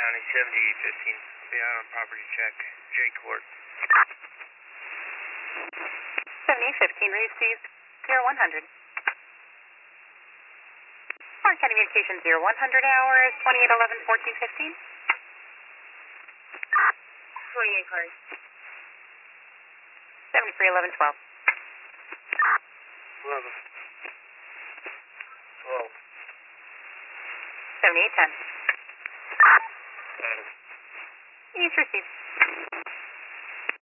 County, 7815. Be out on property check. J Court. 7815 received 0100. Orange County Communications 0100 hours, 2811 1415. 28 cars. 7311 12. 11. 12. 7810. Adam. East received.